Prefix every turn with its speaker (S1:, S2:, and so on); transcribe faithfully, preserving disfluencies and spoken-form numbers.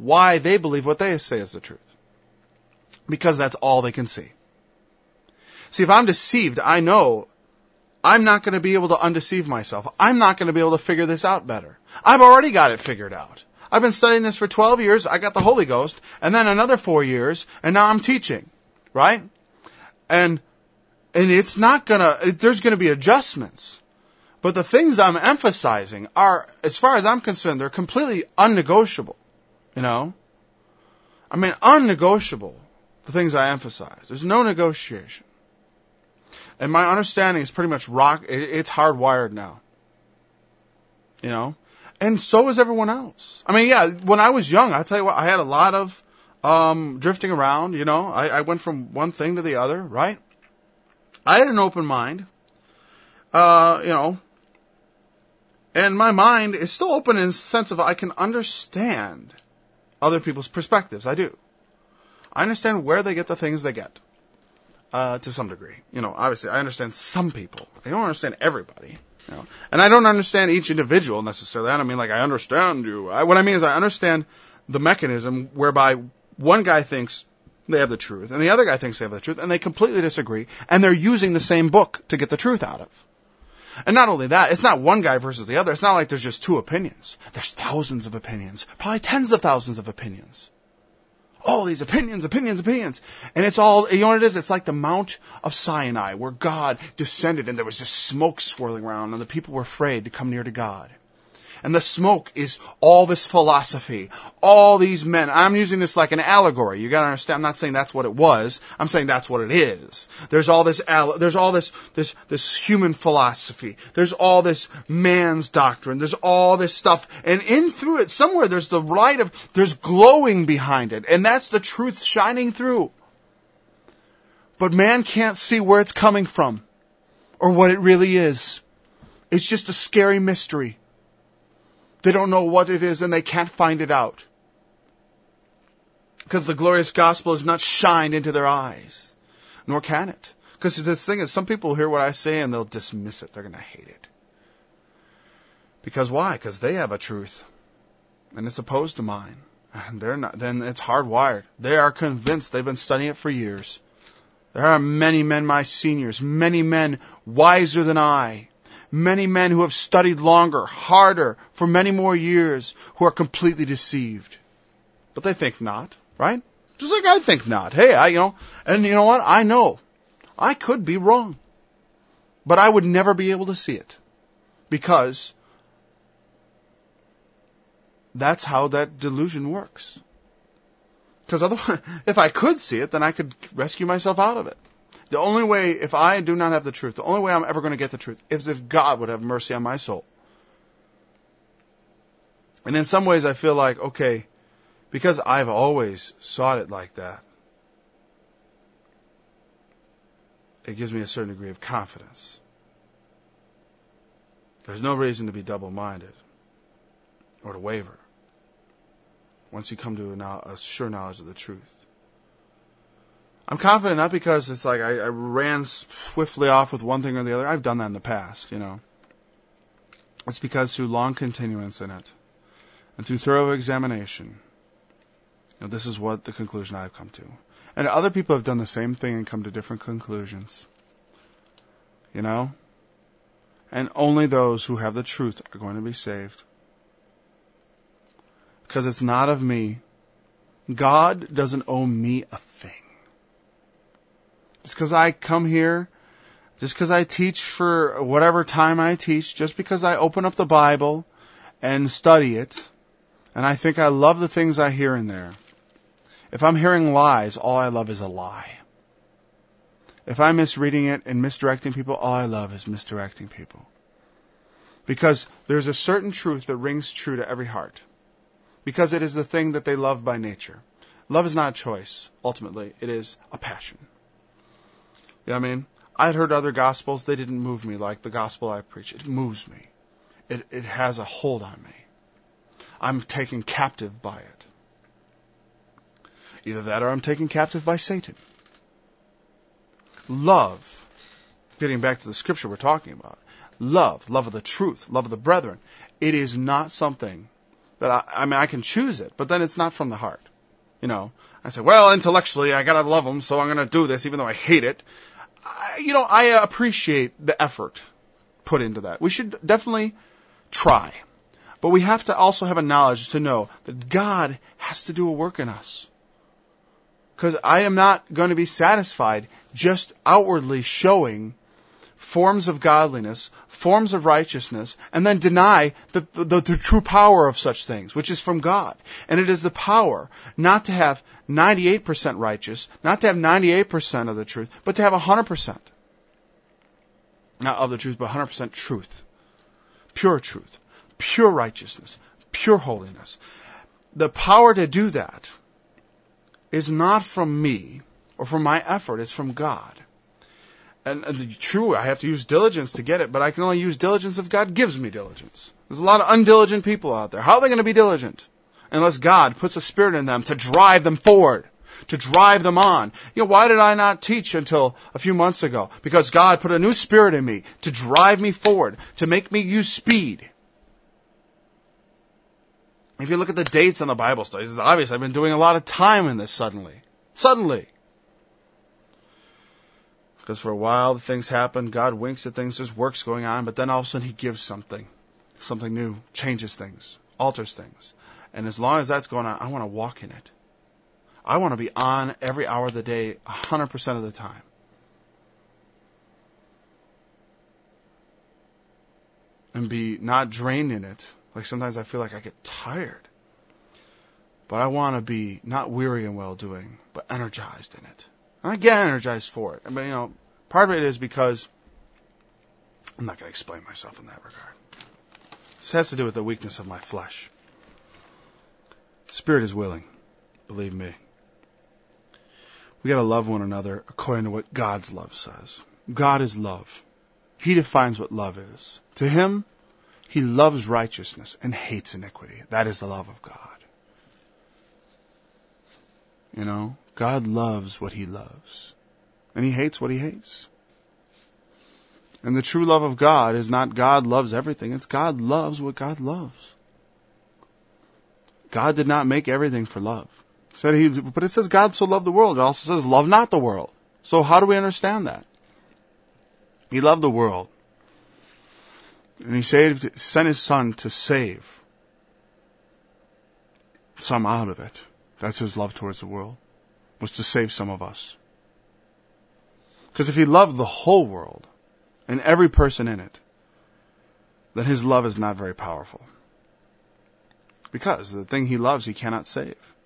S1: why they believe what they say is the truth. Because that's all they can see. See, if I'm deceived, I know I'm not going to be able to undeceive myself. I'm not going to be able to figure this out better. I've already got it figured out. I've been studying this for twelve years. I got the Holy Ghost, and then another four years, and now I'm teaching, right? And and it's not gonna. It, there's going to be adjustments, but the things I'm emphasizing are, as far as I'm concerned, they're completely unnegotiable. You know, I mean, unnegotiable. The things I emphasize. There's no negotiation. And my understanding is pretty much rock, it's hardwired now. You know? And so is everyone else. I mean, yeah, when I was young, I tell you what, I had a lot of um, drifting around, you know? I, I went from one thing to the other, right? I had an open mind. Uh, you know? And my mind is still open in the sense of I can understand other people's perspectives. I do. I understand where they get the things they get. Uh, to some degree. You know, obviously, I understand some people. I don't understand everybody. You know, and I don't understand each individual necessarily. I don't mean like I understand you. I, what I mean is I understand the mechanism whereby one guy thinks they have the truth, and the other guy thinks they have the truth, and they completely disagree, and they're using the same book to get the truth out of. And not only that, it's not one guy versus the other. It's not like there's just two opinions. There's thousands of opinions, probably tens of thousands of opinions. All these opinions, opinions, opinions. And it's all, you know what it is? It's like the Mount of Sinai where God descended and there was this smoke swirling around and the people were afraid to come near to God. And the smoke is all this philosophy, all these men. I'm using this like an allegory. You got to understand. I'm not saying that's what it was. I'm saying that's what it is. There's all this, there's all this, this, this human philosophy. There's all this man's doctrine. There's all this stuff, and in through it somewhere there's the light of, there's glowing behind it, and that's the truth shining through. But man can't see where it's coming from, or what it really is. It's just a scary mystery. They don't know what it is and they can't find it out. Because the glorious gospel is not shined into their eyes. Nor can it. Because the thing is, some people hear what I say and they'll dismiss it. They're going to hate it. Because why? Because they have a truth. And it's opposed to mine. And they're not, then it's hardwired. They are convinced. They've been studying it for years. There are many men, my seniors, many men wiser than I. Many men who have studied longer, harder, for many more years, who are completely deceived. But they think not, right? Just like I think not. Hey, I, you know, and you know what? I know. I could be wrong. But I would never be able to see it. Because that's how that delusion works. Because otherwise, if I could see it, then I could rescue myself out of it. The only way, if I do not have the truth, the only way I'm ever going to get the truth is if God would have mercy on my soul. And in some ways I feel like, okay, because I've always sought it like that, it gives me a certain degree of confidence. There's no reason to be double-minded or to waver once you come to a, a sure knowledge of the truth. I'm confident not because it's like I, I ran swiftly off with one thing or the other. I've done that in the past, you know. It's because through long continuance in it and through thorough examination, you know, this is what the conclusion I've come to. And other people have done the same thing and come to different conclusions. You know? And only those who have the truth are going to be saved. Because it's not of me. God doesn't owe me a thing. Just because I come here, just because I teach for whatever time I teach, just because I open up the Bible and study it, and I think I love the things I hear in there. If I'm hearing lies, all I love is a lie. If I'm misreading it and misdirecting people, all I love is misdirecting people. Because there's a certain truth that rings true to every heart. Because it is the thing that they love by nature. Love is not a choice, ultimately. It is a passion. You know what I mean? I'd heard other gospels. They didn't move me like the gospel I preach. It moves me. It, it has a hold on me. I'm taken captive by it. Either that or I'm taken captive by Satan. Love, getting back to the scripture we're talking about, love, love of the truth, love of the brethren, it is not something that I, I mean, I can choose it, but then it's not from the heart. You know, I say, well, intellectually, I gotta love them, so I'm gonna do this, even though I hate it. I, you know, I appreciate the effort put into that. We should definitely try. But we have to also have a knowledge to know that God has to do a work in us. Because I am not going to be satisfied just outwardly showing forms of godliness, forms of righteousness, and then deny the, the, the true power of such things, which is from God. And it is the power not to have ninety-eight percent righteous, not to have ninety-eight percent of the truth, but to have one hundred percent. Not of the truth, but one hundred percent truth. Pure truth. Pure righteousness. Pure holiness. The power to do that is not from me or from my effort. It's from God. And, and true, I have to use diligence to get it, but I can only use diligence if God gives me diligence. There's a lot of undiligent people out there. How are they going to be diligent? Unless God puts a spirit in them to drive them forward, to drive them on. You know, why did I not teach until a few months ago? Because God put a new spirit in me to drive me forward, to make me use speed. If you look at the dates on the Bible studies, it's obvious I've been doing a lot of time in this suddenly. Suddenly. Because for a while, things happen, God winks at things, there's works going on, but then all of a sudden He gives something. Something new, changes things, alters things. And as long as that's going on, I want to walk in it. I want to be on every hour of the day, one hundred percent of the time. And be not drained in it. Like sometimes I feel like I get tired. But I want to be not weary in well-doing, but energized in it. And I get energized for it. I mean, you know, part of it is because I'm not going to explain myself in that regard. This has to do with the weakness of my flesh. Spirit is willing, believe me. We got to love one another according to what God's love says. God is love. He defines what love is. To Him, He loves righteousness and hates iniquity. That is the love of God. You know, God loves what He loves. And He hates what He hates. And the true love of God is not God loves everything. It's God loves what God loves. God did not make everything for love. It said he, but it says God so loved the world. It also says love not the world. So how do we understand that? He loved the world. And He saved, sent His Son to save some out of it. That's His love towards the world, was to save some of us. Because if He loved the whole world and every person in it, then His love is not very powerful. Because the thing He loves, He cannot save.